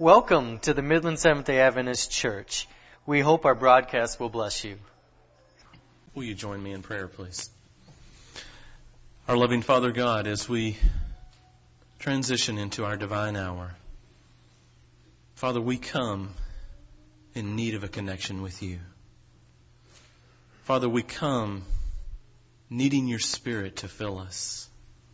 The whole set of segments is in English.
Welcome to the Midland Seventh-day Adventist Church. We hope our broadcast will bless you. Will you join me in prayer, please? Our loving Father God, as we transition into our divine hour, Father, we come in need of a connection with you. Father, we come needing your Spirit to fill us.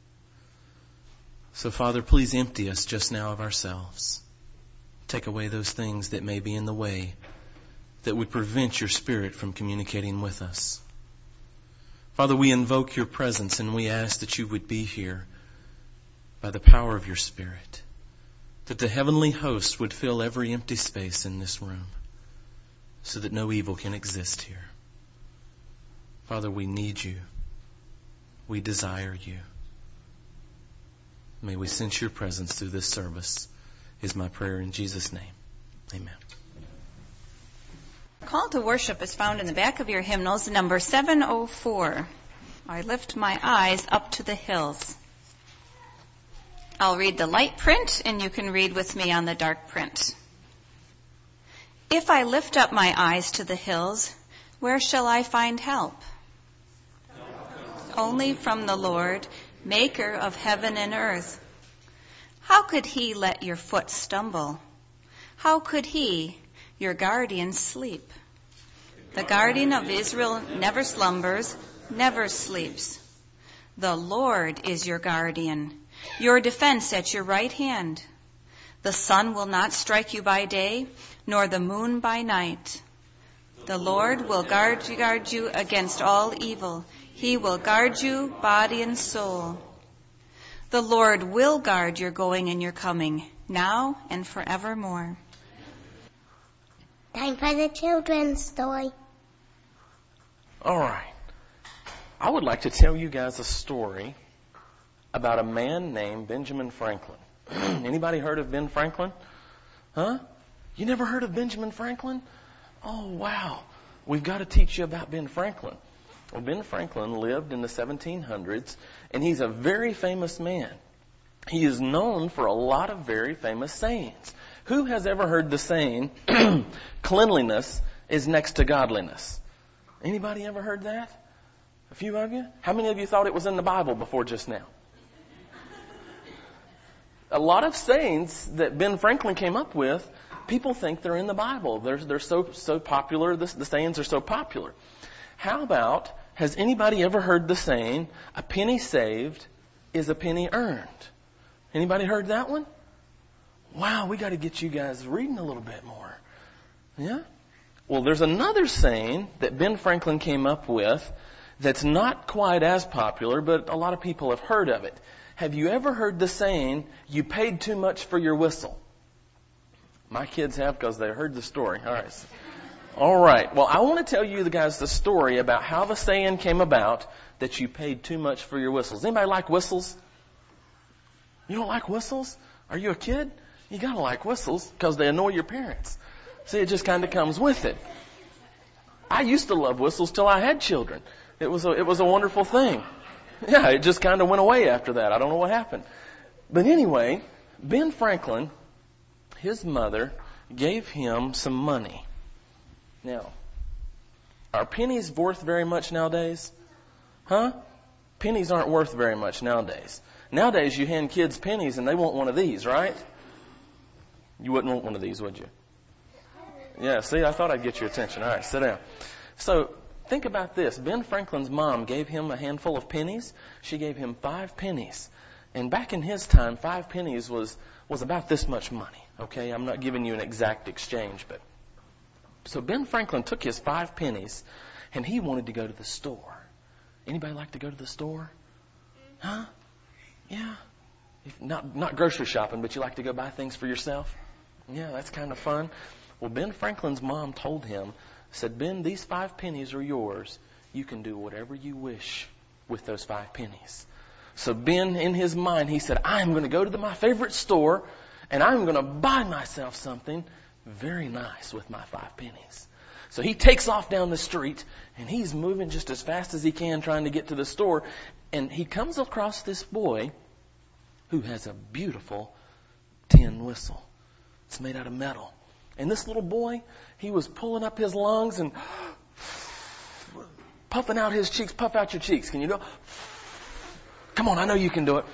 So, Father, please empty us just now of ourselves. Take away those things that may be in the way that would prevent your Spirit from communicating with us. Father, we invoke your presence and we ask that you would be here by the power of your Spirit, that the heavenly host would fill every empty space in this room so that no evil can exist here. Father, we need you. We desire you. May we sense your presence through this service, is my prayer in Jesus' name. Amen. Call to worship is found in the back of your hymnals, number 704. I lift my eyes up to the hills. I'll read the light print, and you can read with me on the dark print. If I lift up my eyes to the hills, where shall I find help? Only from the Lord, maker of heaven and earth. How could he let your foot stumble? How could he, your guardian, sleep? The guardian of Israel never slumbers, never sleeps. The Lord is your guardian, your defense at your right hand. The sun will not strike you by day, nor the moon by night. The Lord will guard you against all evil. He will guard you, body and soul. The Lord will guard your going and your coming, now and forevermore. Time for the children's story. All right. I would like to tell you guys a story about a man named Benjamin Franklin. Anybody heard of Ben Franklin? Huh? You never heard of Benjamin Franklin? Oh, wow. We've got to teach you about Ben Franklin. Well, Ben Franklin lived in the 1700s, and he's a very famous man. He is known for a lot of very famous sayings. Who has ever heard the saying, cleanliness is next to godliness? Anybody ever heard that? A few of you? How many of you thought it was in the Bible before just now? A lot of sayings that Ben Franklin came up with, people think they're in the Bible. They're so popular. The sayings are so popular. How about, has anybody ever heard the saying, a penny saved is a penny earned? Anybody heard that one? Wow, we got to get you guys reading a little bit more. Yeah? Well, there's another saying that Ben Franklin came up with that's not quite as popular, but a lot of people have heard of it. Have you ever heard the saying, you paid too much for your whistle? My kids have, because they heard the story. All right. Well, I want to tell you guys the story about how the saying came about that you paid too much for your whistles. Anybody like whistles? You don't like whistles? Are you a kid? You got to like whistles because they annoy your parents. See, it just kind of comes with it. I used to love whistles till I had children. It was a wonderful thing. Yeah, it just kind of went away after that. I don't know what happened. But anyway, Ben Franklin, his mother gave him some money. Now, are pennies worth very much nowadays? Huh? Pennies aren't worth very much nowadays. Nowadays, you hand kids pennies and they want one of these, right? You wouldn't want one of these, would you? Yeah, see, I thought I'd get your attention. All right, sit down. So, think about this. Ben Franklin's mom gave him a handful of pennies. She gave him 5 pennies. And back in his time, 5 pennies was about this much money. Okay, I'm not giving you an exact exchange, but so Ben Franklin took his 5 pennies and he wanted to go to the store. Anybody like to go to the store? Huh? Yeah. Not grocery shopping, but you like to go buy things for yourself? Yeah, that's kind of fun. Well, Ben Franklin's mom told him, said, Ben, these 5 pennies are yours. You can do whatever you wish with those 5 pennies. So Ben, in his mind, he said, I'm going to go to my favorite store and I'm going to buy myself something very nice with my 5 pennies. So he takes off down the street and he's moving just as fast as he can trying to get to the store. And he comes across this boy who has a beautiful tin whistle. It's made out of metal. And this little boy, he was pulling up his lungs and puffing out his cheeks. Puff out your cheeks. Can you do it? Come on, I know you can do it.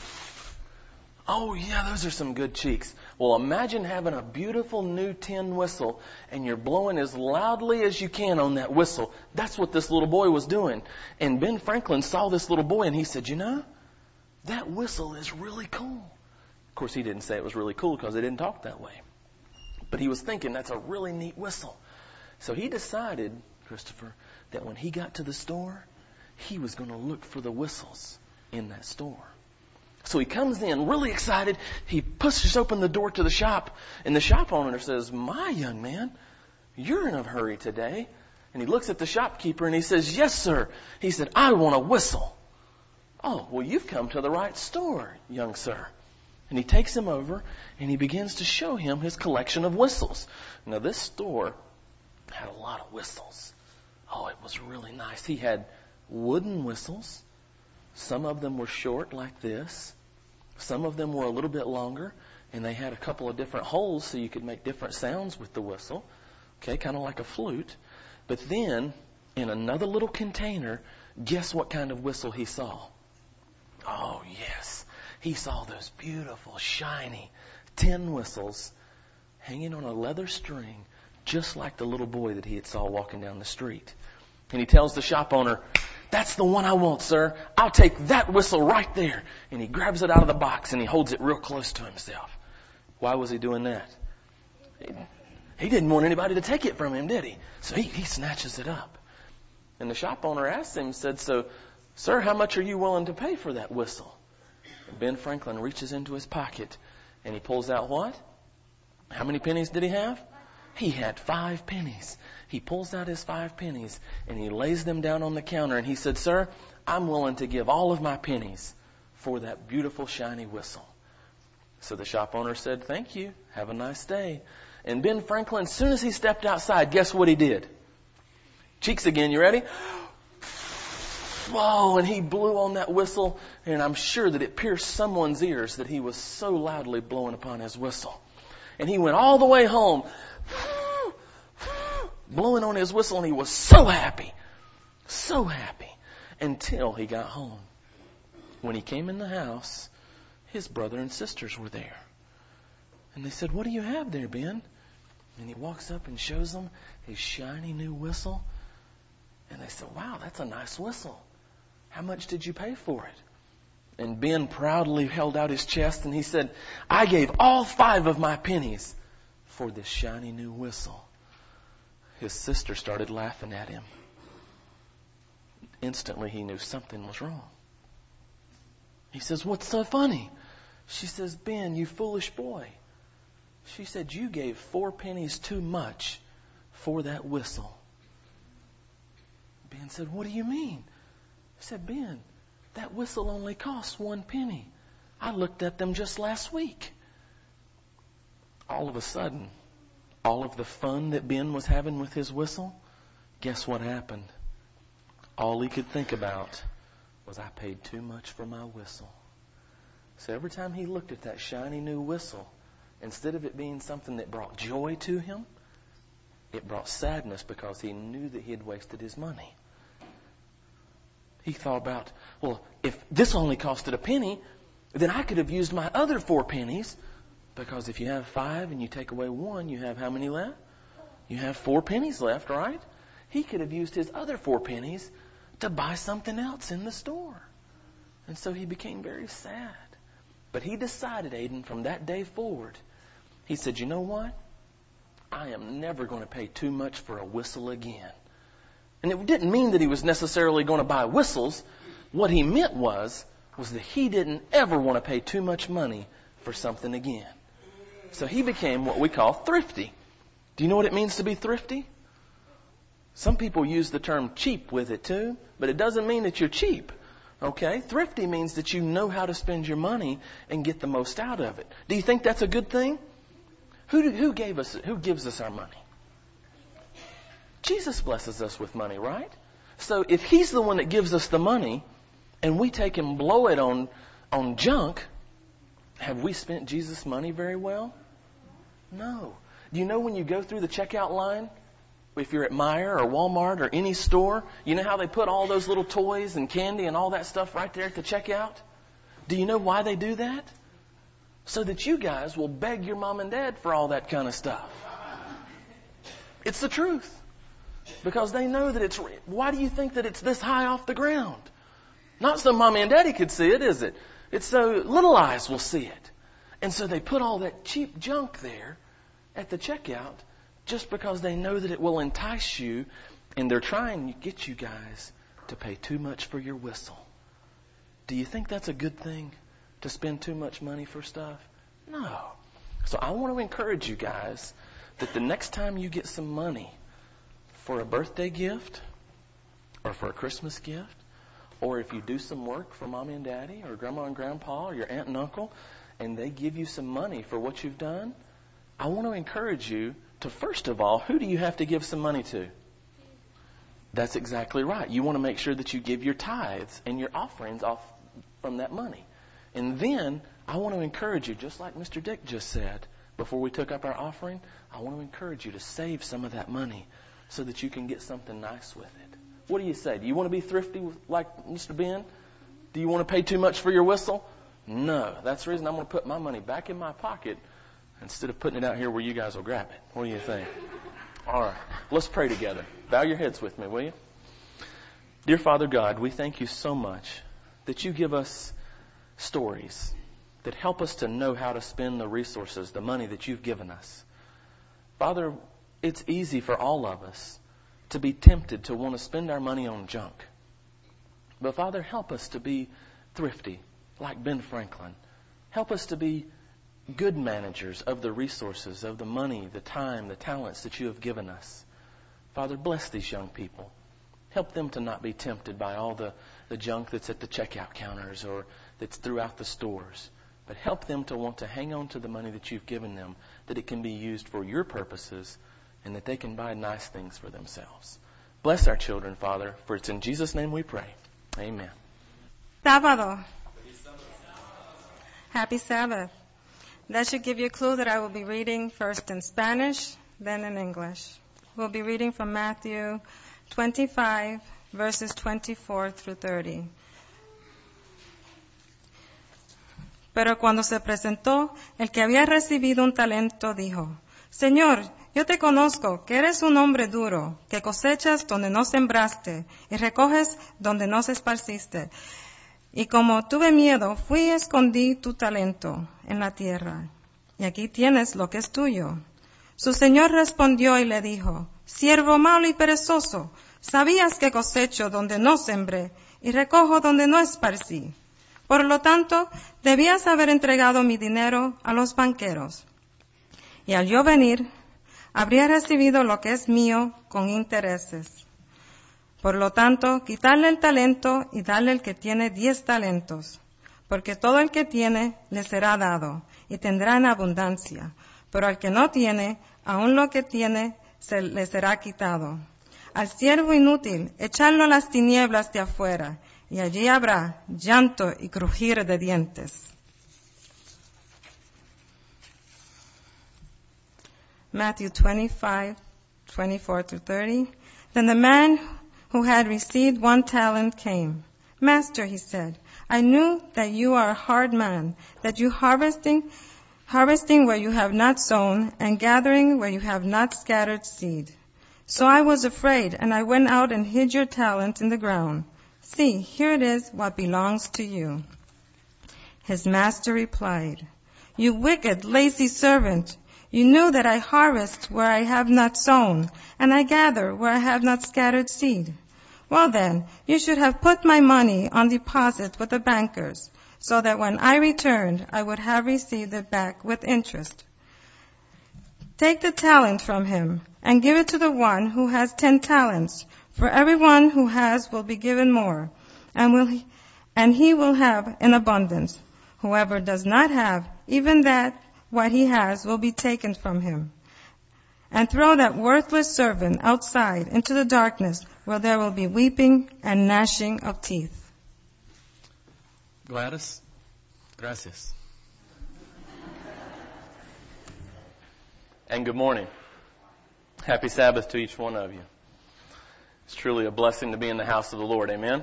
Oh, yeah, those are some good cheeks. Well, imagine having a beautiful new tin whistle and you're blowing as loudly as you can on that whistle. That's what this little boy was doing. And Ben Franklin saw this little boy and he said, you know, that whistle is really cool. Of course, he didn't say it was really cool because they didn't talk that way. But he was thinking, that's a really neat whistle. So he decided, Christopher, that when he got to the store, he was going to look for the whistles in that store. So he comes in really excited. He pushes open the door to the shop. And the shop owner says, my young man, you're in a hurry today. And he looks at the shopkeeper and he says, yes, sir. He said, I want a whistle. Oh, well, you've come to the right store, young sir. And he takes him over and he begins to show him his collection of whistles. Now, this store had a lot of whistles. Oh, it was really nice. He had wooden whistles. Some of them were short like this. Some of them were a little bit longer. And they had a couple of different holes so you could make different sounds with the whistle. Okay, kind of like a flute. But then, in another little container, guess what kind of whistle he saw? Oh, yes. He saw those beautiful, shiny tin whistles hanging on a leather string, just like the little boy that he had saw walking down the street. And he tells the shop owner, that's the one I want, sir. I'll take that whistle right there. And he grabs it out of the box and he holds it real close to himself. Why was he doing that? He didn't want anybody to take it from him, did he? So he snatches it up. And the shop owner asked him, said, so, sir, how much are you willing to pay for that whistle? And Ben Franklin reaches into his pocket and he pulls out what? How many pennies did he have? He had 5 pennies. He pulls out his 5 pennies and he lays them down on the counter and he said, sir, I'm willing to give all of my pennies for that beautiful shiny whistle. So the shop owner said, thank you. Have a nice day. And Ben Franklin, as soon as he stepped outside, guess what he did? Cheeks again, you ready? Whoa, and he blew on that whistle, and I'm sure that it pierced someone's ears that he was so loudly blowing upon his whistle. And he went all the way home, blowing on his whistle, and he was so happy, until he got home. When he came in the house, his brother and sisters were there. And they said, what do you have there, Ben? And he walks up and shows them his shiny new whistle. And they said, wow, that's a nice whistle. How much did you pay for it? And Ben proudly held out his chest and he said, I gave all 5 of my pennies for this shiny new whistle. His sister started laughing at him. Instantly he knew something was wrong. He says, what's so funny? She says, Ben, you foolish boy. She said, you gave 4 pennies too much for that whistle. Ben said, what do you mean? He said, Ben, that whistle only costs 1 penny. I looked at them just last week. All of a sudden, all of the fun that Ben was having with his whistle, guess what happened? All he could think about was, I paid too much for my whistle. So every time he looked at that shiny new whistle, instead of it being something that brought joy to him, it brought sadness because he knew that he had wasted his money. He thought about, well, if this only costed a penny, then I could have used my other 4 pennies, because if you have 5 and you take away 1, you have how many left? You have 4 pennies left, right? He could have used his other 4 pennies to buy something else in the store. And so he became very sad. But he decided, Aiden, from that day forward, he said, you know what? I am never going to pay too much for a whistle again. And it didn't mean that he was necessarily going to buy whistles. What he meant was that he didn't ever want to pay too much money for something again. So he became what we call thrifty. Do you know what it means to be thrifty? Some people use the term cheap with it too, but it doesn't mean that you're cheap. Okay? Thrifty means that you know how to spend your money and get the most out of it. Do you think that's a good thing? Who gives us our money? Jesus blesses us with money, right? So if He's the one that gives us the money and we take and blow it on junk, have we spent Jesus' money very well? No. Do you know when you go through the checkout line, if you're at Meijer or Walmart or any store, you know how they put all those little toys and candy and all that stuff right there at the checkout? Do you know why they do that? So that you guys will beg your mom and dad for all that kind of stuff. It's the truth. Because they know that it's... Why do you think that it's this high off the ground? Not so mommy and daddy could see it, is it? It's so little eyes will see it. And so they put all that cheap junk there at the checkout just because they know that it will entice you, and they're trying to get you guys to pay too much for your whistle. Do you think that's a good thing, to spend too much money for stuff? No. So I want to encourage you guys that the next time you get some money for a birthday gift or for a Christmas gift, or if you do some work for mommy and daddy or grandma and grandpa or your aunt and uncle, and they give you some money for what you've done, I want to encourage you to, first of all, who do you have to give some money to? That's exactly right. You want to make sure that you give your tithes and your offerings off from that money. And then I want to encourage you, just like Mr. Dick just said, before we took up our offering, I want to encourage you to save some of that money so that you can get something nice with it. What do you say? Do you want to be thrifty like Mr. Ben? Do you want to pay too much for your whistle? No. That's the reason I'm going to put my money back in my pocket instead of putting it out here where you guys will grab it. What do you think? All right. Let's pray together. Bow your heads with me, will you? Dear Father God, we thank you so much that you give us stories that help us to know how to spend the resources, the money that you've given us. Father, it's easy for all of us to be tempted to want to spend our money on junk. But Father, help us to be thrifty, like Ben Franklin. Help us to be good managers of the resources, of the money, the time, the talents that you have given us. Father, bless these young people. Help them to not be tempted by all the junk that's at the checkout counters or that's throughout the stores. But help them to want to hang on to the money that you've given them, that it can be used for your purposes and that they can buy nice things for themselves. Bless our children, Father, for it's in Jesus' name we pray. Amen. Sábado. Happy Sabbath. That should give you a clue that I will be reading first in Spanish, then in English. We'll be reading from Matthew 25, verses 24 through 30. Pero cuando se presentó, el que había recibido un talento dijo, Señor, yo te conozco, que eres un hombre duro, que cosechas donde no sembraste y recoges donde no se esparciste. Y como tuve miedo, fui y escondí tu talento en la tierra. Y aquí tienes lo que es tuyo. Su señor respondió y le dijo, Siervo malo y perezoso, sabías que cosecho donde no sembré y recojo donde no esparcí. Por lo tanto, debías haber entregado mi dinero a los banqueros. Y al yo venir, habría recibido lo que es mío con intereses. Por lo tanto, quitarle el talento y darle el que tiene 10 talentos. Porque todo el que tiene le será dado y tendrá en abundancia. Pero al que no tiene, aun lo que tiene le será quitado. Al siervo inútil, echarlo a las tinieblas de afuera, y allí habrá llanto y crujir de dientes. Matthew 25, 24 through 30. Then the man who had received 1 talent came. Master, he said, I knew that you are a hard man, that you harvesting where you have not sown, and gathering where you have not scattered seed. So I was afraid, and I went out and hid your talent in the ground. See, here it is what belongs to you. His master replied, You wicked, lazy servant, you knew that I harvest where I have not sown, and I gather where I have not scattered seed. Well then, you should have put my money on deposit with the bankers, so that when I returned, I would have received it back with interest. Take the talent from him, and give it to the one who has 10 talents. For everyone who has will be given more, and he will have in abundance. Whoever does not have, even that what he has will be taken from him. And throw that worthless servant outside into the darkness, where there will be weeping and gnashing of teeth. Gladys, gracias. and good morning. Happy Sabbath to each one of you. It's truly a blessing to be in the house of the Lord. Amen.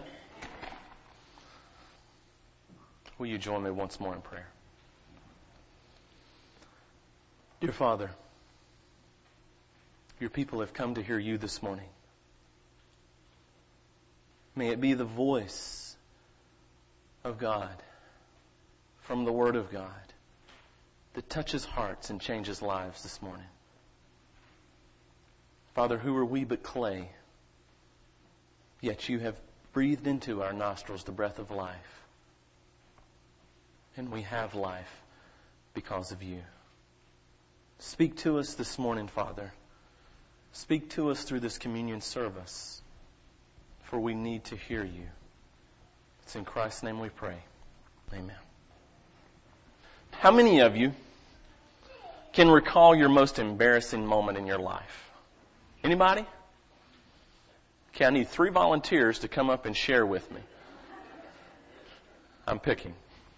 Will you join me once more in prayer? Dear Father, your people have come to hear you this morning. May it be the voice of God from the Word of God that touches hearts and changes lives this morning. Father, who are we but clay? Yet you have breathed into our nostrils the breath of life. And we have life because of you. Speak to us this morning, Father. Speak to us through this communion service, for we need to hear you. It's in Christ's name we pray. Amen. How many of you can recall your most embarrassing moment in your life? Anybody? Okay, I need 3 volunteers to come up and share with me. I'm picking.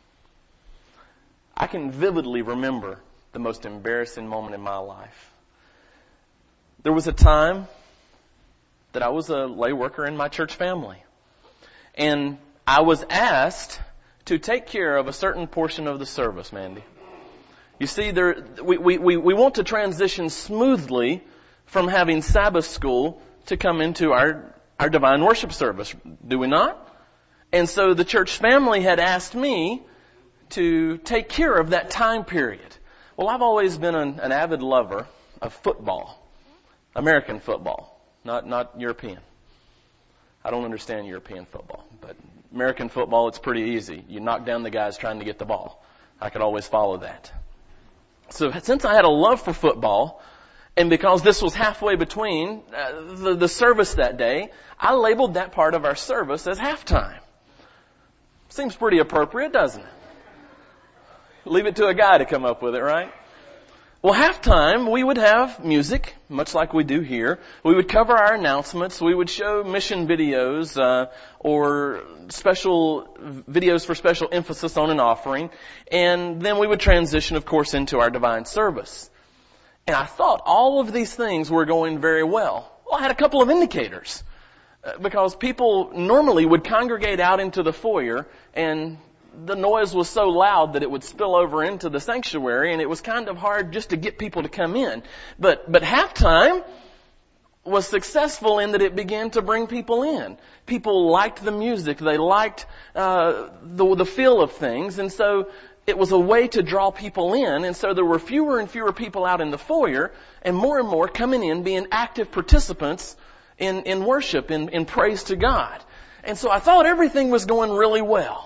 I can vividly remember the most embarrassing moment in my life. There was a time that I was a lay worker in my church family. And I was asked to take care of a certain portion of the service, Mandy. You see, we want to transition smoothly from having Sabbath school to come into our divine worship service, do we not? And so the church family had asked me to take care of that time period. Well, I've always been an avid lover of football, American football, not European. I don't understand European football, but American football, it's pretty easy. You knock down the guys trying to get the ball. I could always follow that. So since I had a love for football, and because this was halfway between the service that day, I labeled that part of our service as halftime. Seems pretty appropriate, doesn't it? Leave it to a guy to come up with it, right? Well, halftime, we would have music, much like we do here. We would cover our announcements. We would show mission videos or special videos for special emphasis on an offering. And then we would transition, of course, into our divine service. And I thought all of these things were going very well. Well, I had a couple of indicators. Because people normally would congregate out into the foyer, and the noise was so loud that it would spill over into the sanctuary, and it was kind of hard just to get people to come in. But halftime was successful in that it began to bring people in. People liked the music. They liked the feel of things, and so it was a way to draw people in, and so there were fewer and fewer people out in the foyer, and more coming in, being active participants in worship, in praise to God. And so I thought everything was going really well.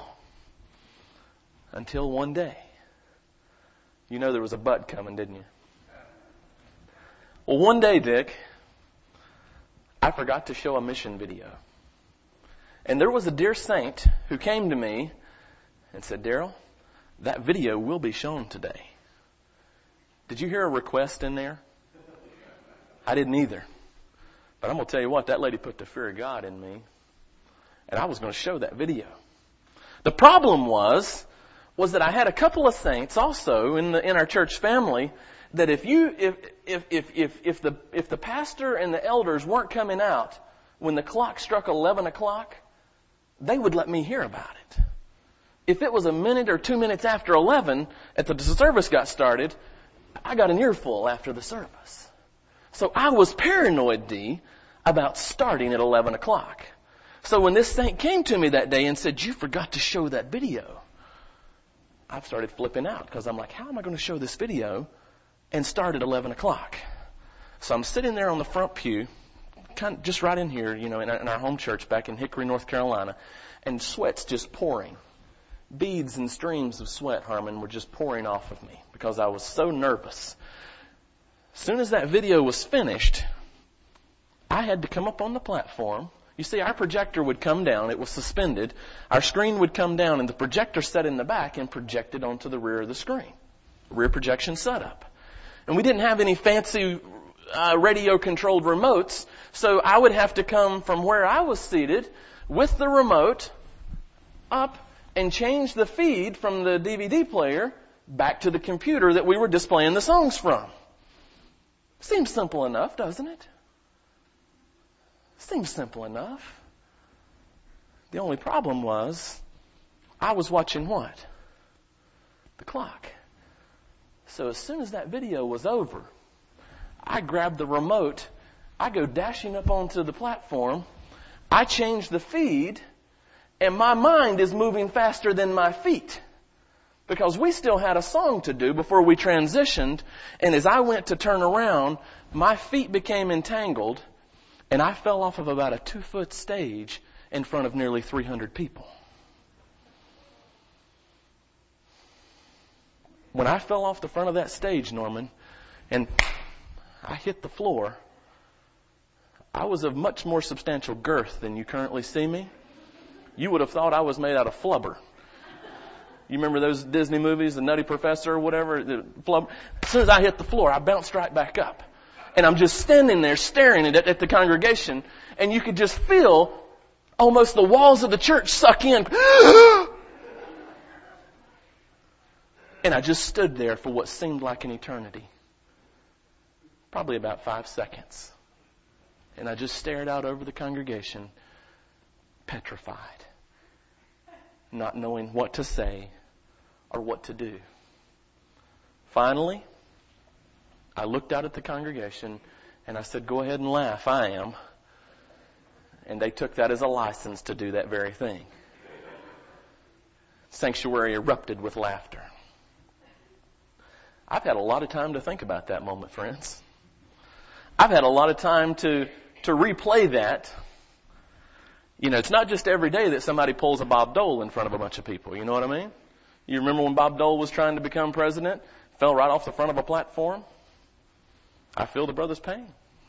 Until one day. You know there was a but coming, didn't you? Well, one day, Dick, I forgot to show a mission video. And there was a dear saint who came to me and said, Daryl, that video will be shown today. Did you hear a request in there? I didn't either. But I'm going to tell you what, that lady put the fear of God in me. And I was going to show that video. The problem was that I had a couple of saints also in our church family that if the pastor and the elders weren't coming out when the clock struck 11 o'clock, they would let me hear about it. If it was a minute or 2 minutes after 11 at the service got started, I got an earful after the service. So I was paranoid, Dee, about starting at 11 o'clock. So when this saint came to me that day and said, you forgot to show that video, I've started flipping out because I'm like, how am I going to show this video and start at 11 o'clock? So I'm sitting there on the front pew, kind of just right in here, in our home church back in Hickory, North Carolina, and sweat's just pouring. Beads and streams of sweat, Harmon, were just pouring off of me because I was so nervous. As soon as that video was finished, I had to come up on the platform. You see, our projector would come down. It was suspended. Our screen would come down, and the projector sat in the back and projected onto the rear of the screen. Rear projection setup. And we didn't have any fancy radio-controlled remotes, so I would have to come from where I was seated with the remote up and change the feed from the DVD player back to the computer that we were displaying the songs from. Seems simple enough, doesn't it? Seems simple enough. The only problem was, I was watching what? The clock. So as soon as that video was over, I grabbed the remote, I go dashing up onto the platform, I change the feed, and my mind is moving faster than my feet. Because we still had a song to do before we transitioned, and as I went to turn around, my feet became entangled, and I fell off of about a 2-foot stage in front of nearly 300 people. When I fell off the front of that stage, Norman, and I hit the floor, I was of much more substantial girth than you currently see me. You would have thought I was made out of flubber. You remember those Disney movies, The Nutty Professor or whatever? As soon as I hit the floor, I bounced right back up. And I'm just standing there staring at the congregation, and you could just feel almost the walls of the church suck in. And I just stood there for what seemed like an eternity. Probably about 5 seconds. And I just stared out over the congregation, petrified, not knowing what to say or what to do. Finally, I looked out at the congregation and I said, "Go ahead and laugh, I am." And they took that as a license to do that very thing. Sanctuary erupted with laughter. I've had a lot of time to think about that moment, friends. I've had a lot of time to replay that. You know, it's not just every day that somebody pulls a Bob Dole in front of a bunch of people. You know what I mean? You remember when Bob Dole was trying to become president? Fell right off the front of a platform? I feel the brother's pain.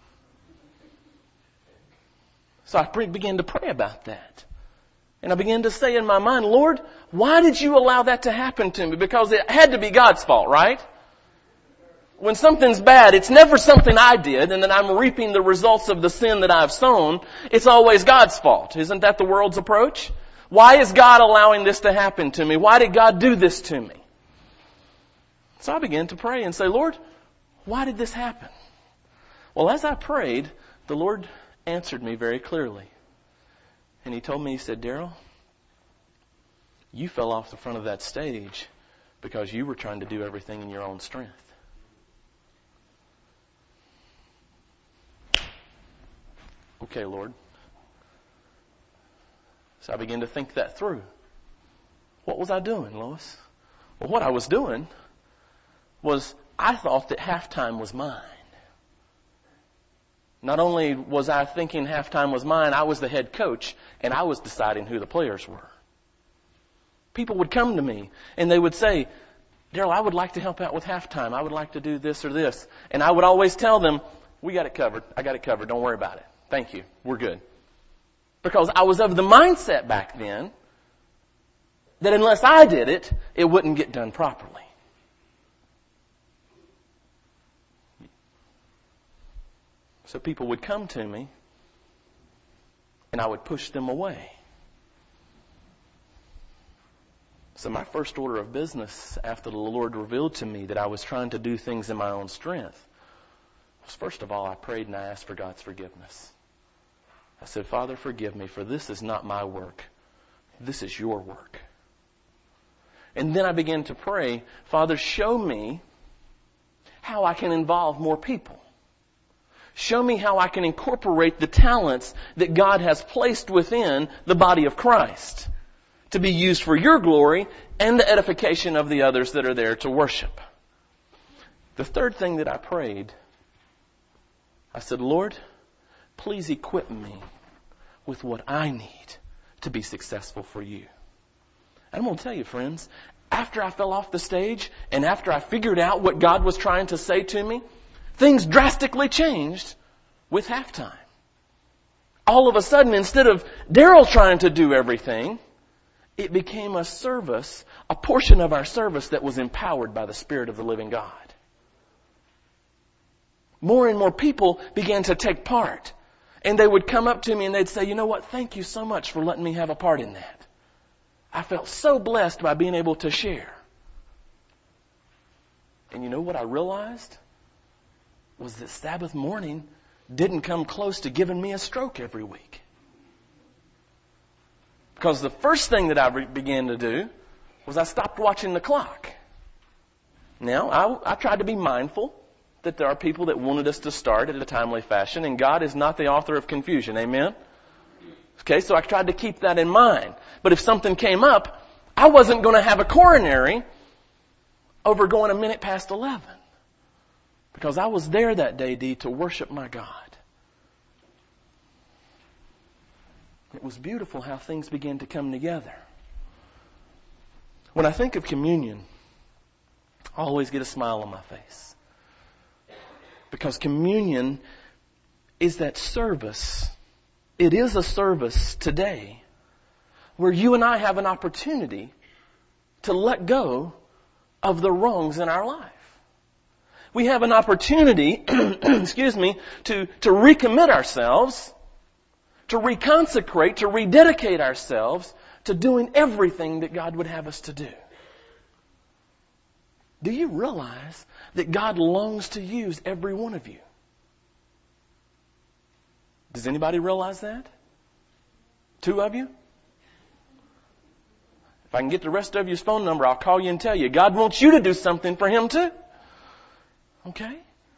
So I began to pray about that. And I began to say in my mind, "Lord, why did you allow that to happen to me?" Because it had to be God's fault, right? When something's bad, it's never something I did and then I'm reaping the results of the sin that I've sown. It's always God's fault. Isn't that the world's approach? Why is God allowing this to happen to me? Why did God do this to me? So I began to pray and say, "Lord, why did this happen?" Well, as I prayed, the Lord answered me very clearly. And He told me, He said, "Daryl, you fell off the front of that stage because you were trying to do everything in your own strength." Okay, Lord. So I began to think that through. What was I doing, Lois? Well, what I was doing was I thought that halftime was mine. Not only was I thinking halftime was mine, I was the head coach, and I was deciding who the players were. People would come to me, and they would say, "Daryl, I would like to help out with halftime. I would like to do this or this." And I would always tell them, "We got it covered. I got it covered. Don't worry about it. Thank you. We're good." Because I was of the mindset back then that unless I did it, it wouldn't get done properly. So people would come to me, and I would push them away. So my first order of business after the Lord revealed to me that I was trying to do things in my own strength was, first of all, I prayed and I asked for God's forgiveness. I said, "Father, forgive me, for this is not my work. This is your work." And then I began to pray, "Father, show me how I can involve more people. Show me how I can incorporate the talents that God has placed within the body of Christ to be used for your glory and the edification of the others that are there to worship." The third thing that I prayed, I said, "Lord, please equip me with what I need to be successful for you." And I'm going to tell you, friends, after I fell off the stage and after I figured out what God was trying to say to me, things drastically changed with halftime. All of a sudden, instead of Daryl trying to do everything, it became a service, a portion of our service that was empowered by the Spirit of the living God. More and more people began to take part. And they would come up to me and they'd say, "You know what? Thank you so much for letting me have a part in that. I felt so blessed by being able to share." And you know what I realized? was that Sabbath morning didn't come close to giving me a stroke every week. Because the first thing that I began to do was I stopped watching the clock. Now, I tried to be mindful that there are people that wanted us to start at a timely fashion, and God is not the author of confusion. Amen? Okay, so I tried to keep that in mind. But if something came up, I wasn't going to have a coronary over going a minute past 11. Because I was there that day, Dee, to worship my God. It was beautiful how things began to come together. When I think of communion, I always get a smile on my face. Because communion is that service. It is a service today where you and I have an opportunity to let go of the wrongs in our life. We have an opportunity, excuse me, to recommit ourselves, to reconsecrate, to rededicate ourselves to doing everything that God would have us to do. Do you realize that God longs to use every one of you? Does anybody realize that? 2 of you? If I can get the rest of you's phone number, I'll call you and tell you. God wants you to do something for Him too. Okay?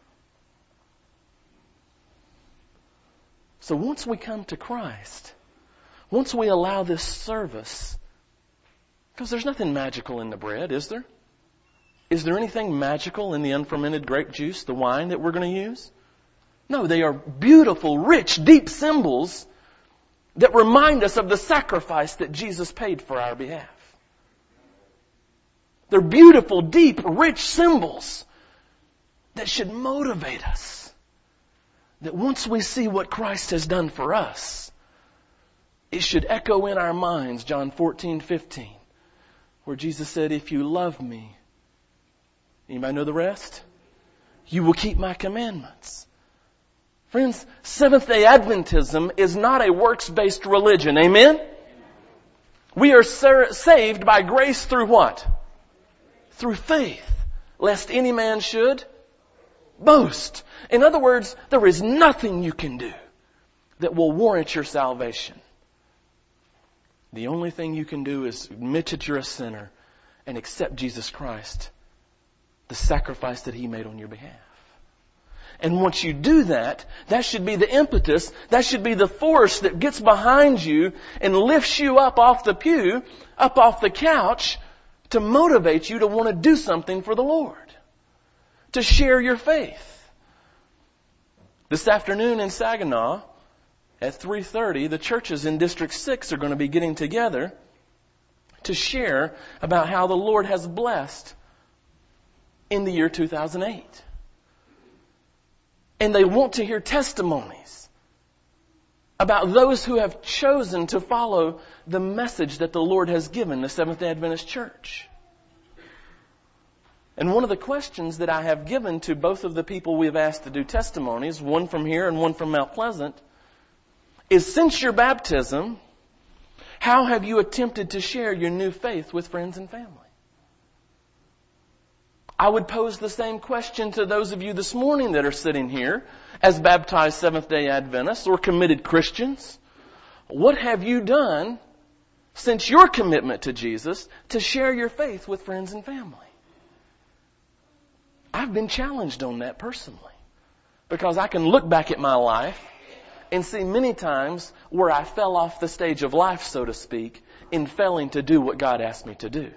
So once we come to Christ, once we allow this service, because there's nothing magical in the bread, is there? Is there anything magical in the unfermented grape juice, the wine that we're going to use? No, they are beautiful, rich, deep symbols that remind us of the sacrifice that Jesus paid for our behalf. They're beautiful, deep, rich symbols that should motivate us. That once we see what Christ has done for us, it should echo in our minds, John 14:15, where Jesus said, if you love me, anybody know the rest? You will keep my commandments. Friends, Seventh-day Adventism is not a works-based religion. Amen? We are saved by grace through what? Through faith, lest any man should boast. In other words, there is nothing you can do that will warrant your salvation. The only thing you can do is admit that you're a sinner and accept Jesus Christ, the sacrifice that He made on your behalf. And once you do that, that should be the impetus, that should be the force that gets behind you and lifts you up off the pew, up off the couch, to motivate you to want to do something for the Lord. To share your faith. This afternoon in Saginaw, at 3:30, the churches in District 6 are going to be getting together to share about how the Lord has blessed in the year 2008. And they want to hear testimonies about those who have chosen to follow the message that the Lord has given the Seventh-day Adventist Church. And one of the questions that I have given to both of the people we have asked to do testimonies, one from here and one from Mount Pleasant, is since your baptism, how have you attempted to share your new faith with friends and family? I would pose the same question to those of you this morning that are sitting here as baptized Seventh-day Adventists or committed Christians. What have you done since your commitment to Jesus to share your faith with friends and family? I've been challenged on that personally because I can look back at my life and see many times where I fell off the stage of life, so to speak, in failing to do what God asked me to do.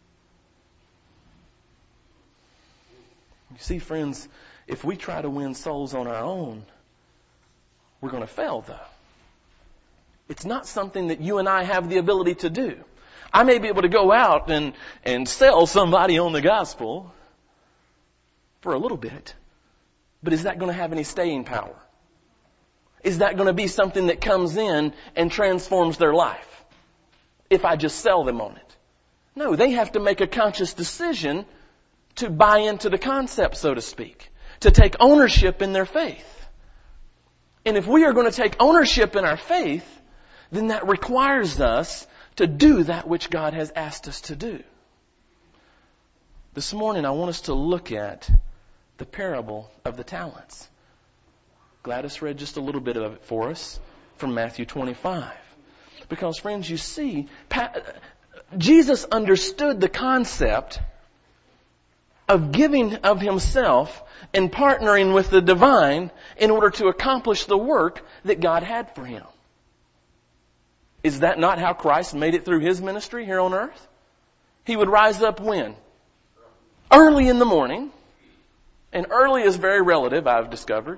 You see, friends, if we try to win souls on our own, we're going to fail, though. It's not something that you and I have the ability to do. I may be able to go out and sell somebody on the gospel for a little bit, but is that going to have any staying power? Is that going to be something that comes in and transforms their life if I just sell them on it? No, they have to make a conscious decision to buy into the concept, so to speak, to take ownership in their faith. And if we are going to take ownership in our faith, then that requires us to do that which God has asked us to do. This morning I want us to look at the parable of the talents. Gladys read just a little bit of it for us from Matthew 25. Because, friends, you see, Jesus understood the concept of giving of himself and partnering with the divine in order to accomplish the work that God had for him. Is that not how Christ made it through his ministry here on earth? He would rise up when? Early in the morning. And early is very relative, I've discovered.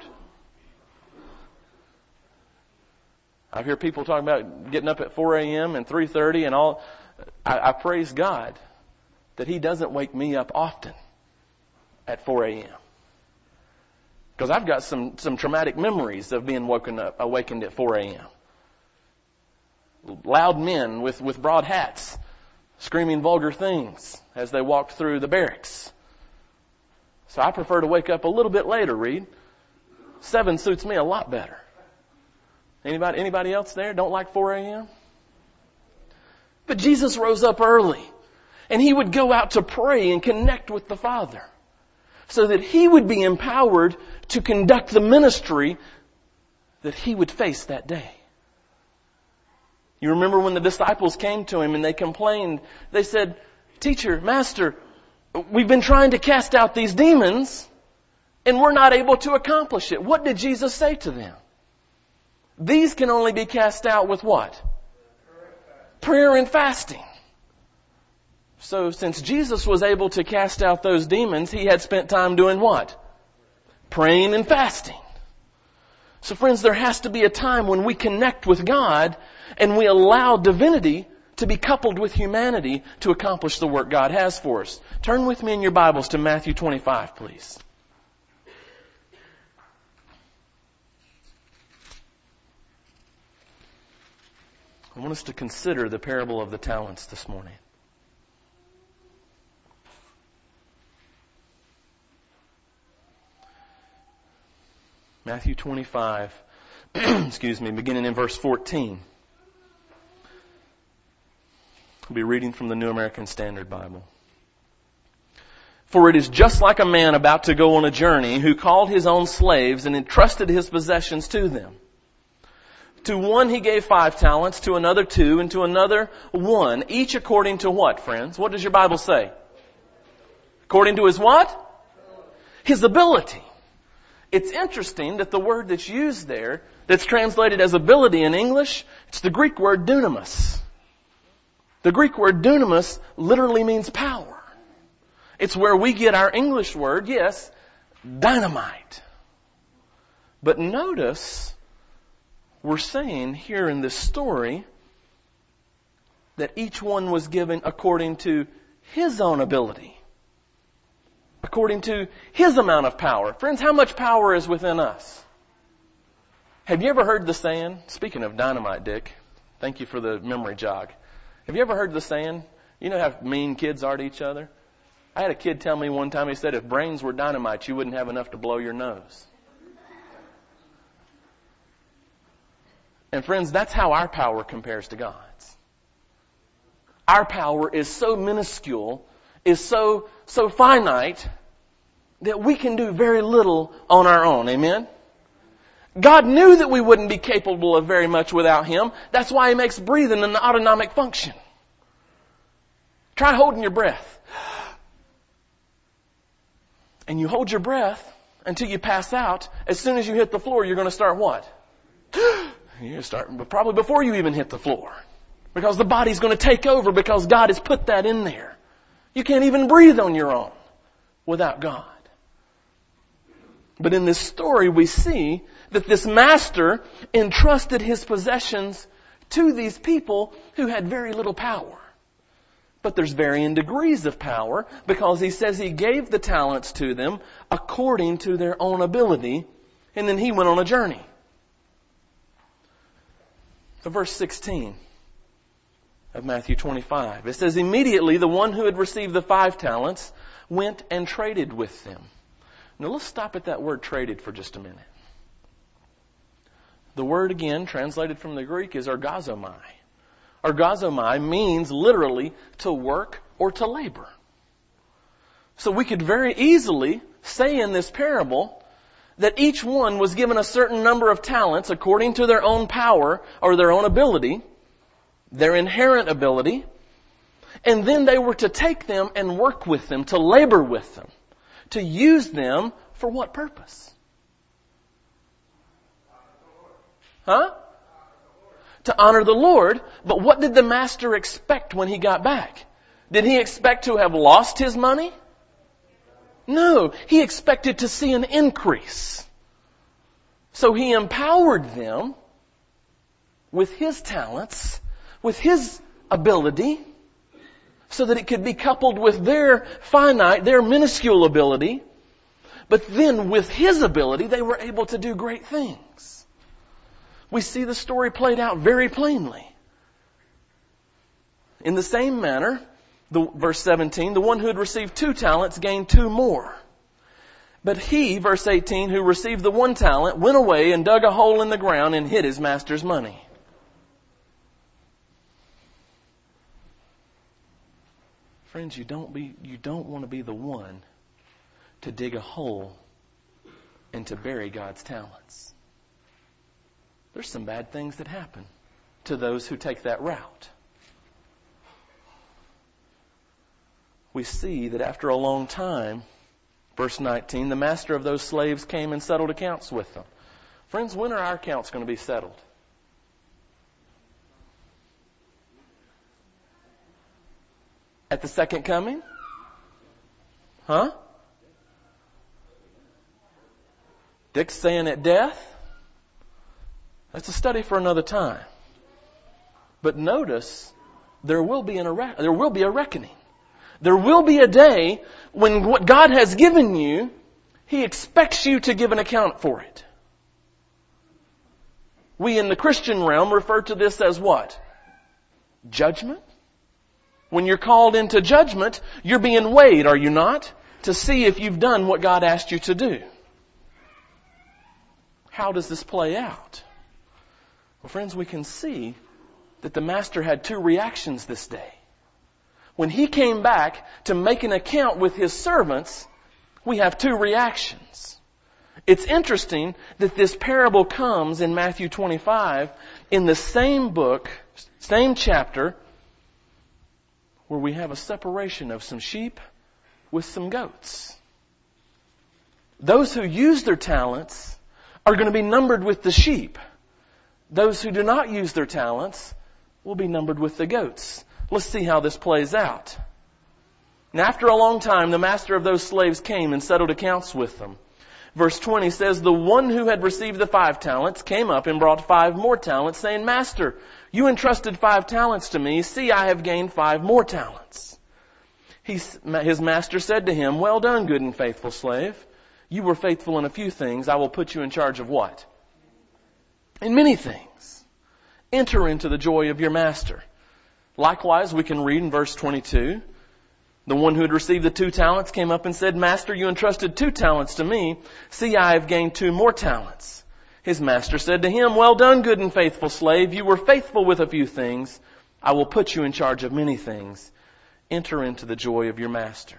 I hear people talking about getting up at 4 a.m. and 3:30 and all. I praise God that he doesn't wake me up often at 4 a.m. Because I've got some traumatic memories of being awakened at 4 a.m. Loud men with broad hats screaming vulgar things as they walked through the barracks. So I prefer to wake up a little bit later, Reed. 7 suits me a lot better. Anybody else there don't like 4 a.m.? But Jesus rose up early, and he would go out to pray and connect with the Father so that he would be empowered to conduct the ministry that he would face that day. You remember when the disciples came to him and they complained, they said, "Teacher, Master, we've been trying to cast out these demons and we're not able to accomplish it." What did Jesus say to them? These can only be cast out with what? Prayer and fasting. So since Jesus was able to cast out those demons, he had spent time doing what? Praying and fasting. So friends, there has to be a time when we connect with God and we allow divinity to be coupled with humanity to accomplish the work God has for us. Turn with me in your Bibles to Matthew 25, please. I want us to consider the parable of the talents this morning. Matthew 25, beginning in verse 14. I'll be reading from the New American Standard Bible. "For it is just like a man about to go on a journey who called his own slaves and entrusted his possessions to them. To one he gave 5 talents, to another 2, and to another 1, each according to what, friends? What does your Bible say? According to his what? His ability. It's interesting that the word that's used there, that's translated as ability in English, it's the Greek word dunamis. The Greek word dunamis literally means power. It's where we get our English word, yes, dynamite. But notice, we're saying here in this story that each one was given according to his own ability. According to his amount of power. Friends, how much power is within us? Have you ever heard the saying, speaking of dynamite, Dick, thank you for the memory jog. Have you ever heard the saying, you know how mean kids are to each other? I had a kid tell me one time, he said, if brains were dynamite, you wouldn't have enough to blow your nose. And friends, that's how our power compares to God's. Our power is so minuscule, is so finite, that we can do very little on our own. Amen? God knew that we wouldn't be capable of very much without him. That's why he makes breathing an autonomic function. Try holding your breath. And you hold your breath until you pass out. As soon as you hit the floor, you're going to start what? You start probably before you even hit the floor. Because the body's going to take over because God has put that in there. You can't even breathe on your own without God. But in this story, we see that this master entrusted his possessions to these people who had very little power. But there's varying degrees of power because he says he gave the talents to them according to their own ability, and then he went on a journey. So verse 16 of Matthew 25. It says, immediately the one who had received the 5 talents went and traded with them. Now let's stop at that word traded for just a minute. The word again, translated from the Greek, is ergazomai. Ergazomai means literally to work or to labor. So we could very easily say in this parable that each one was given a certain number of talents according to their own power or their own ability, their inherent ability, and then they were to take them and work with them, to labor with them, to use them for what purpose? Huh? To honor the Lord. But what did the master expect when he got back? Did he expect to have lost his money? No. He expected to see an increase. So he empowered them with his talents, with his ability, so that it could be coupled with their finite, their minuscule ability. But then with his ability, they were able to do great things. We see the story played out very plainly. In the same manner, verse 17, the one who had received 2 talents gained 2 more. But he, verse 18, who received the 1 talent, went away and dug a hole in the ground and hid his master's money. Friends, you don't want to be the one to dig a hole and to bury God's talents. There's some bad things that happen to those who take that route. We see that after a long time, verse 19, the master of those slaves came and settled accounts with them. Friends, when are our accounts going to be settled? At the second coming? Huh? Dick's saying at death? That's a study for another time. But notice, there will be a reckoning. There will be a day when what God has given you, He expects you to give an account for it. We in the Christian realm refer to this as what? Judgment. When you're called into judgment, you're being weighed, are you not? To see if you've done what God asked you to do. How does this play out? Well, friends, we can see that the master had 2 reactions this day. When he came back to make an account with his servants, we have 2 reactions. It's interesting that this parable comes in Matthew 25 in the same book, same chapter, where we have a separation of some sheep with some goats. Those who use their talents are going to be numbered with the sheep. Those who do not use their talents will be numbered with the goats. Let's see how this plays out. And after a long time, the master of those slaves came and settled accounts with them. Verse 20 says, the one who had received the 5 talents came up and brought 5 more talents, saying, Master, you entrusted 5 talents to me. See, I have gained 5 more talents. His master said to him, well done, good and faithful slave. You were faithful in a few things. I will put you in charge of what? In many things. Enter into the joy of your master. Likewise, we can read in verse 22, the one who had received the 2 talents came up and said, Master, you entrusted 2 talents to me. See, I have gained 2 more talents. His master said to him, well done, good and faithful slave. You were faithful with a few things. I will put you in charge of many things. Enter into the joy of your master.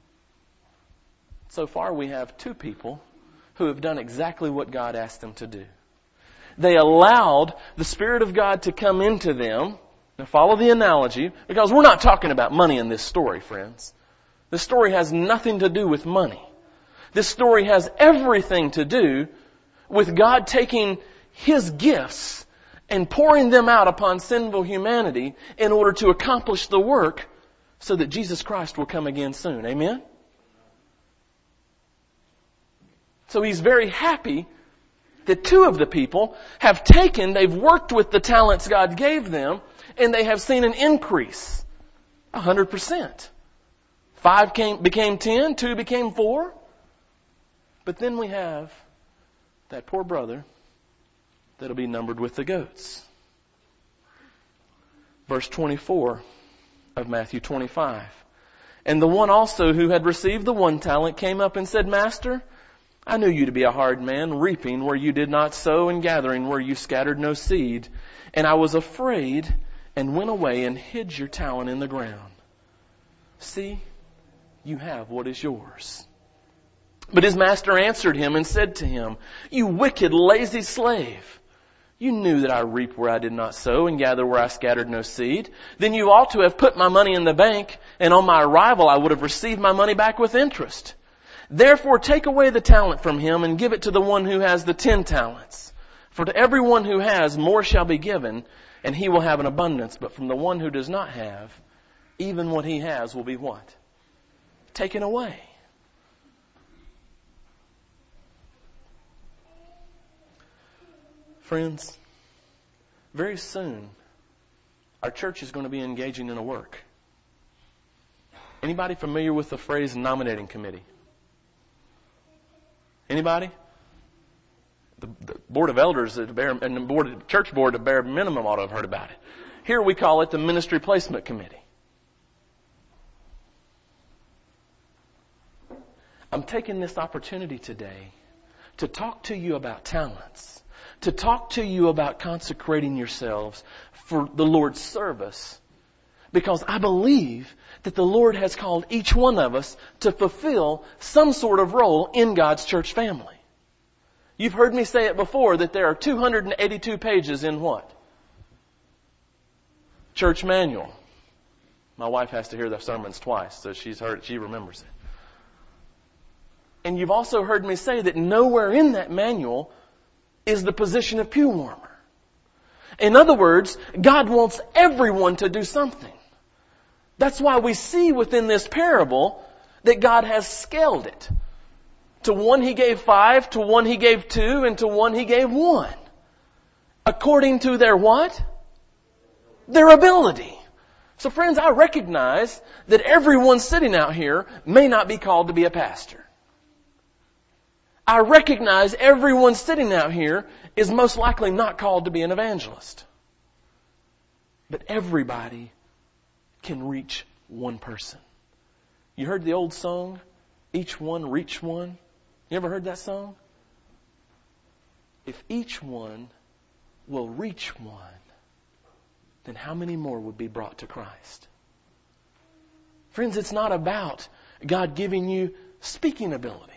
So far, we have 2 people who have done exactly what God asked them to do. They allowed the Spirit of God to come into them. Now follow the analogy, because we're not talking about money in this story, friends. This story has nothing to do with money. This story has everything to do with God taking His gifts and pouring them out upon sinful humanity in order to accomplish the work so that Jesus Christ will come again soon. Amen? So He's very happy that 2 of the people they've worked with the talents God gave them, and they have seen an increase. 100%. 5 became 10, 2 became 4. But then we have that poor brother that'll be numbered with the goats. Verse 24 of Matthew 25. And the one also who had received the 1 talent came up and said, Master, I knew you to be a hard man, reaping where you did not sow and gathering where you scattered no seed. And I was afraid and went away and hid your talent in the ground. See, you have what is yours. But his master answered him and said to him, "You wicked, lazy slave. You knew that I reap where I did not sow and gather where I scattered no seed. Then you ought to have put my money in the bank, and on my arrival I would have received my money back with interest. Therefore take away the talent from him and give it to the one who has the 10 talents. For to everyone who has, more shall be given, and he will have an abundance. But from the one who does not have, even what he has will be" what? Taken away. Friends, very soon, our church is going to be engaging in a work. Anybody familiar with the phrase nominating committee? Anybody? The board of elders and the church board at bare minimum ought to have heard about it. Here we call it the ministry placement committee. I'm taking this opportunity today to talk to you about talents, to talk to you about consecrating yourselves for the Lord's service, because I believe that the Lord has called each one of us to fulfill some sort of role in God's church family. You've heard me say it before that there are 282 pages in what? Church manual. My wife has to hear the sermons twice, so she's heard it, she remembers it. And you've also heard me say that nowhere in that manual is the position of pew warmer. In other words, God wants everyone to do something. That's why we see within this parable that God has scaled it. To one He gave 5, to one He gave 2, and to one He gave 1. According to their what? Their ability. So friends, I recognize that everyone sitting out here may not be called to be a pastor. I recognize everyone sitting out here is most likely not called to be an evangelist. But everybody can reach one person. You heard the old song, "Each one reach one"? You ever heard that song? If each one will reach one, then how many more would be brought to Christ? Friends, it's not about God giving you speaking ability.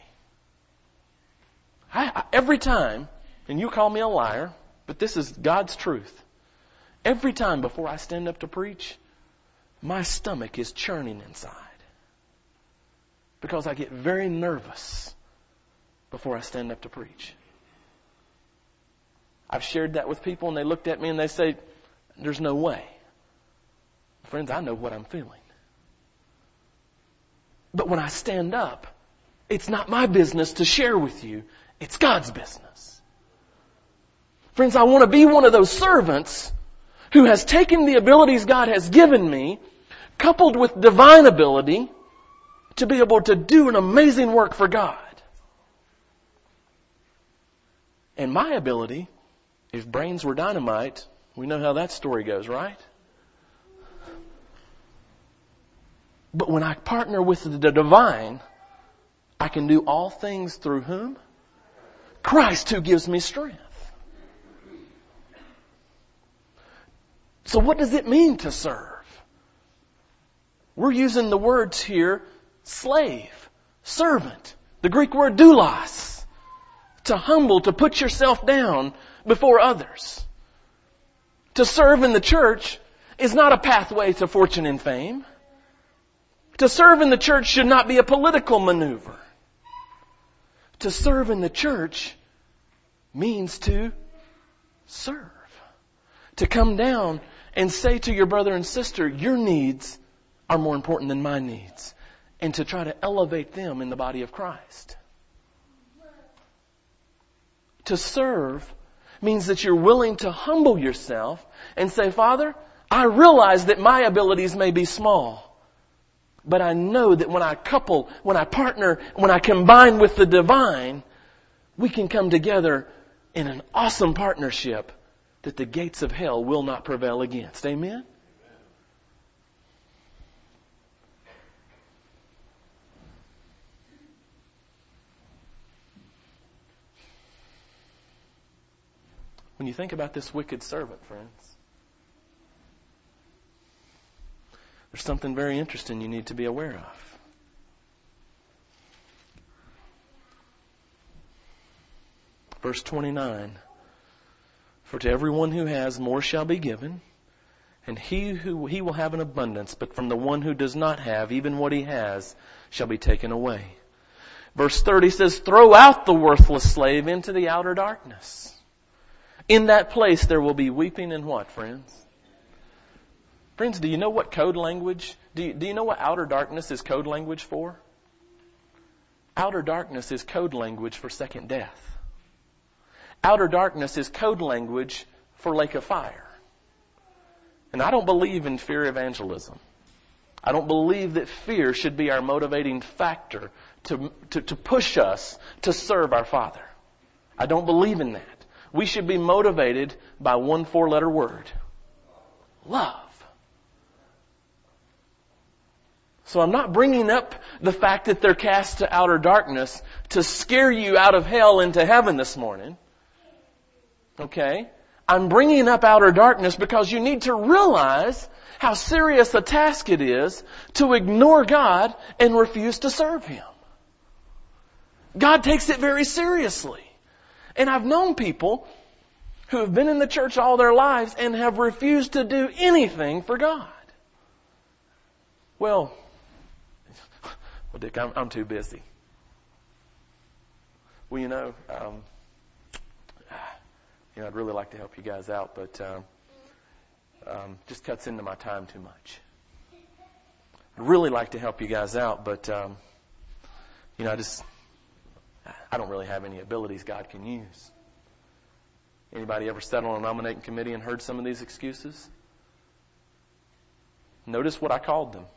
Every time, and you call me a liar, but this is God's truth. Every time before I stand up to preach, my stomach is churning inside. Because I get very nervous before I stand up to preach. I've shared that with people and they looked at me and they say, "There's no way." Friends, I know what I'm feeling. But when I stand up, it's not my business to share with you. It's God's business. Friends, I want to be one of those servants who has taken the abilities God has given me, coupled with divine ability, to be able to do an amazing work for God. And my ability, if brains were dynamite, we know how that story goes, right? But when I partner with the divine, I can do all things through whom? Christ, who gives me strength. So what does it mean to serve? We're using the words here, slave, servant, the Greek word doulos, to humble, to put yourself down before others. To serve in the church is not a pathway to fortune and fame. To serve in the church should not be a political maneuver. To serve in the church means to serve. To come down and say to your brother and sister, your needs are more important than my needs. And to try to elevate them in the body of Christ. To serve means that you're willing to humble yourself and say, "Father, I realize that my abilities may be small. But I know that when I couple, when I partner, when I combine with the divine, we can come together in an awesome partnership that the gates of hell will not prevail against." Amen? When you think about this wicked servant, friends, there's something very interesting you need to be aware of. Verse 29. For to everyone who has, more shall be given, and he will have an abundance. But from the one who does not have, even what he has shall be taken away. Verse 30 says, throw out the worthless slave into the outer darkness. In that place there will be weeping and what, friends? Friends, do you know what code language? Do you know what outer darkness is code language for? Outer darkness is code language for second death. Outer darkness is code language for lake of fire. And I don't believe in fear evangelism. I don't believe that fear should be our motivating factor to push us to serve our Father. I don't believe in that. We should be motivated by one 4-letter word. Love. So I'm not bringing up the fact that they're cast to outer darkness to scare you out of hell into heaven this morning. Okay? I'm bringing up outer darkness because you need to realize how serious a task it is to ignore God and refuse to serve Him. God takes it very seriously. And I've known people who have been in the church all their lives and have refused to do anything for God. Well, Dick, I'm too busy. Well, I'd really like to help you guys out, but just cuts into my time too much. I'd really like to help you guys out, but I don't really have any abilities God can use. Anybody ever sat on a nominating committee and heard some of these excuses? Notice what I called them.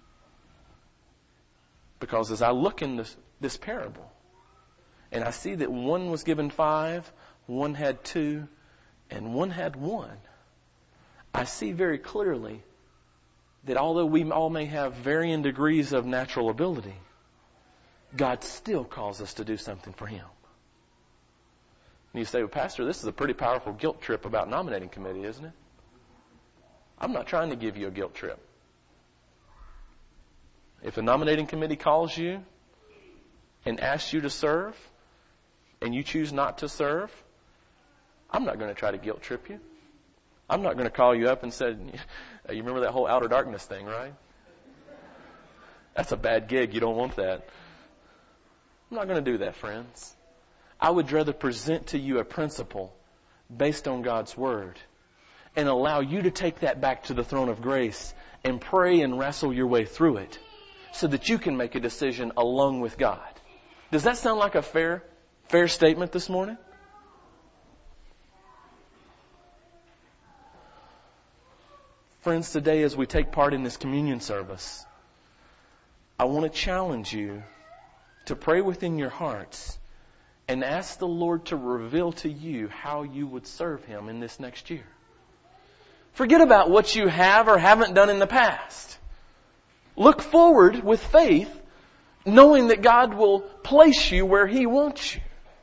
Because as I look in this parable, and I see that one was given 5, one had 2, and one had 1, I see very clearly that although we all may have varying degrees of natural ability, God still calls us to do something for Him. And you say, well, Pastor, this is a pretty powerful guilt trip about nominating committee, isn't it? I'm not trying to give you a guilt trip. If a nominating committee calls you and asks you to serve, and you choose not to serve, I'm not going to try to guilt trip you. I'm not going to call you up and say, you remember that whole outer darkness thing, right? That's a bad gig. You don't want that. I'm not going to do that, friends. I would rather present to you a principle based on God's Word and allow you to take that back to the throne of grace and pray and wrestle your way through it so that you can make a decision along with God. Does that sound like a fair statement this morning? Friends, today as we take part in this communion service, I want to challenge you to pray within your hearts and ask the Lord to reveal to you how you would serve Him in this next year. Forget about what you have or haven't done in the past. Look forward with faith, knowing that God will place you where He wants you.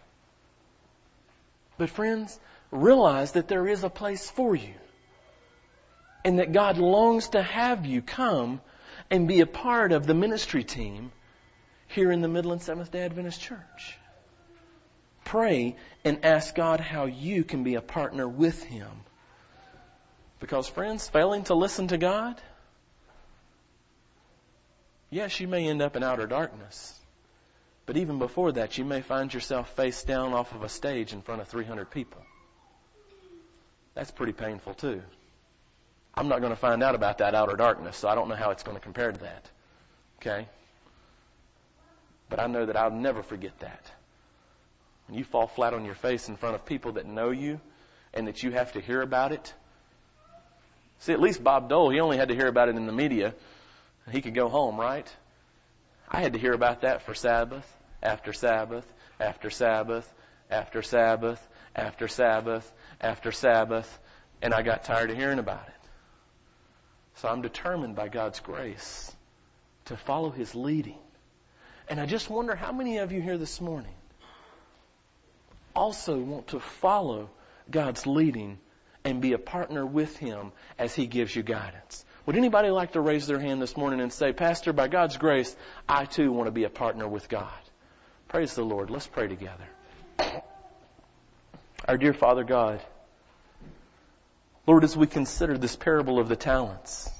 But friends, realize that there is a place for you. And that God longs to have you come and be a part of the ministry team here in the Midland Seventh-day Adventist Church. Pray and ask God how you can be a partner with Him. Because friends, failing to listen to God, yes, you may end up in outer darkness. But even before that, you may find yourself face down off of a stage in front of 300 people. That's pretty painful too. I'm not going to find out about that outer darkness, so I don't know how it's going to compare to that. Okay? But I know that I'll never forget that. When you fall flat on your face in front of people that know you and that you have to hear about it. See, at least Bob Dole, he only had to hear about it in the media. He could go home, right? I had to hear about that for Sabbath, after Sabbath, after Sabbath, after Sabbath, after Sabbath, after Sabbath, and I got tired of hearing about it. So I'm determined by God's grace to follow His leading. And I just wonder how many of you here this morning also want to follow God's leading and be a partner with Him as He gives you guidance. Would anybody like to raise their hand this morning and say, Pastor, by God's grace, I too want to be a partner with God? Praise the Lord. Let's pray together. Our dear Father God, Lord, as we consider this parable of the talents,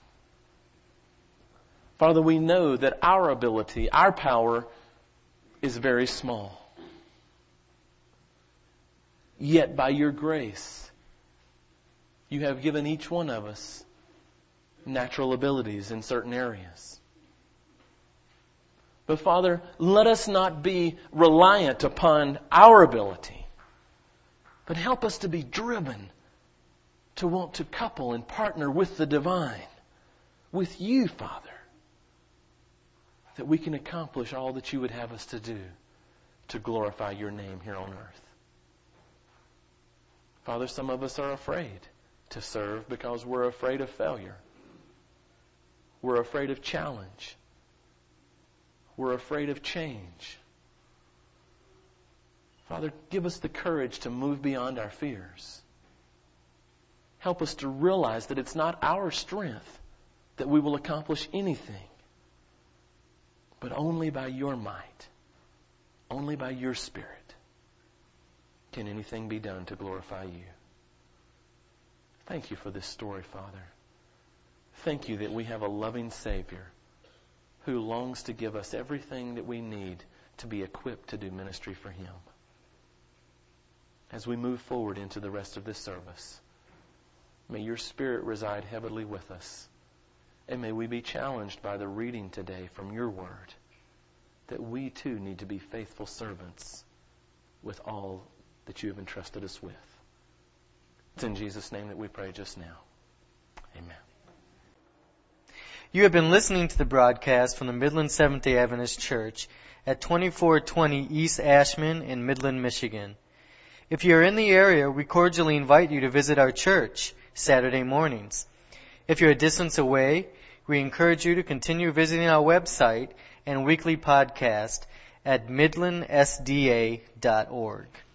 Father, we know that our ability, our power is very small. Yet by your grace, you have given each one of us natural abilities in certain areas. But Father, let us not be reliant upon our ability, but help us to be driven to want to couple and partner with the divine, with you, Father, that we can accomplish all that you would have us to do to glorify your name here on earth. Father, some of us are afraid to serve because we're afraid of failure. We're afraid of challenge. We're afraid of change. Father, give us the courage to move beyond our fears. Help us to realize that it's not our strength that we will accomplish anything, but only by your might, only by your Spirit can anything be done to glorify you. Thank you for this story, Father. Thank you that we have a loving Savior who longs to give us everything that we need to be equipped to do ministry for Him. As we move forward into the rest of this service, may your Spirit reside heavily with us. And may we be challenged by the reading today from your word that we too need to be faithful servants with all that you have entrusted us with. It's in Jesus' name that we pray just now. Amen. You have been listening to the broadcast from the Midland Seventh-day Adventist Church at 2420 East Ashman in Midland, Michigan. If you are in the area, we cordially invite you to visit our church Saturday mornings. If you're a distance away, we encourage you to continue visiting our website and weekly podcast at midlandsda.org.